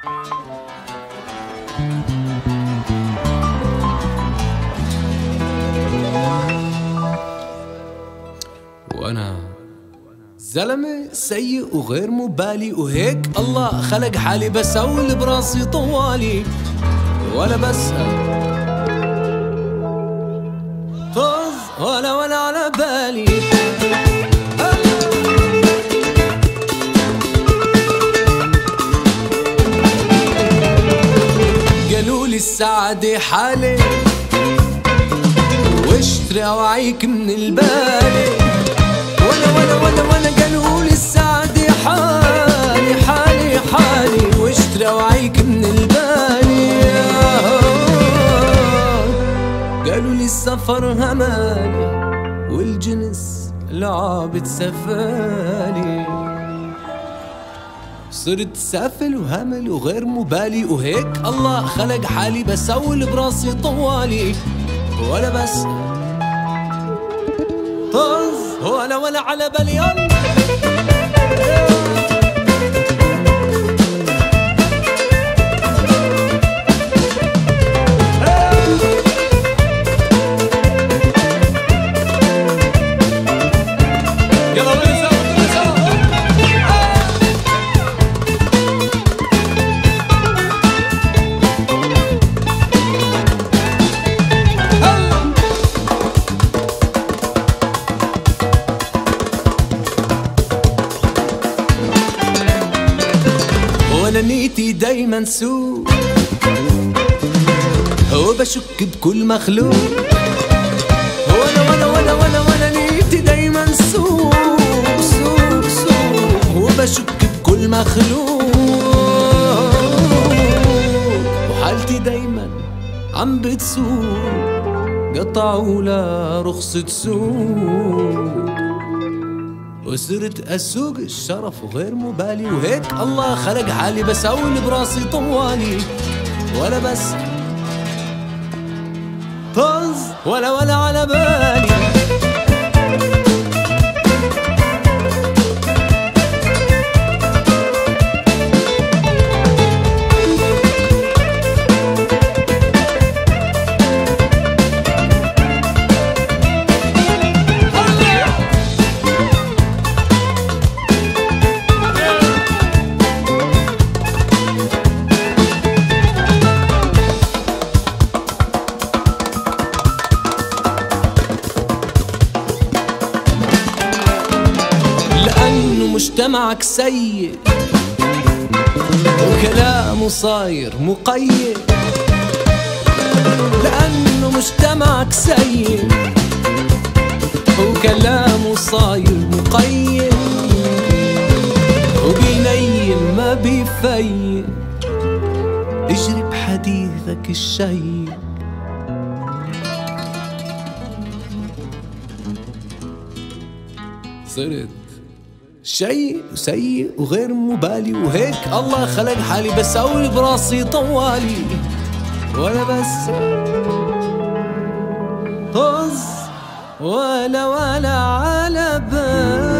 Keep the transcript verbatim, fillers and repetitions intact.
وانا زلمة سيء وغير مبالي، وهيك الله خلق حالي بسول براسي طوالي ولا بسأل طز ولا ولا على بالي. قالولي السعادة حالي واشتري اوعيك من البالي، وانا وانا وانا وانا قالولي السعادة حالي حالي حالي واشتري اوعيك من البالي. قالولي السفر همالي والجنس لعبة سفالي، صرت سافل وهمل وغير مبالي، وهيك الله خلق حالي بسول براسي طوالي ولا بس طز ولا ولا على بالي. وانا نيتي دايما سوء وبشك بكل مخلوق، وانا وانا وانا وانا وانا نيتي دايما سوء سوء سوء وبشك بكل مخلوق، وحالتي دايما عم بتسوق قطعوا لا رخصة سوق، وصرت اسوق الشرف وغير مبالي، وهيك الله خلق حالي بسول براسي طوالي ولا بس طز ولا ولا على بالي. لأنه مجتمعك سيء وكلامه صاير مقيد، لأنه مجتمعك سيء وكلامه صاير مقيد، وبينيم ما بيفيد اجري بحديثك الشيء. صرت شيء سيء وغير مبالي، وهيك الله خلق حالي بسول براسي طوالي ولا بس طز ولا ولا على بالي.